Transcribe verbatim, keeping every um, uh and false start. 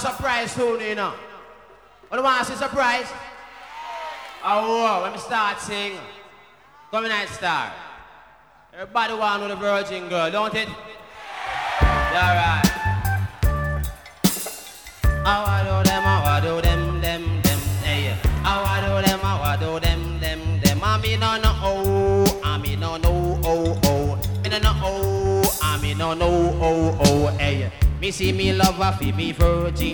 surprise soon, you know. What do you want to see surprise? Oh, let me start sing. Come night star. Everybody want to know the virgin girl, don't it? Yeah, right. How I do them, how I do them, them, them, hey. How I do them, how I do them, them, them. I mean no no oh, I mean no no oh oh. Me no no oh, I mean no no oh oh, hey. Me see me lover, feel me virgin.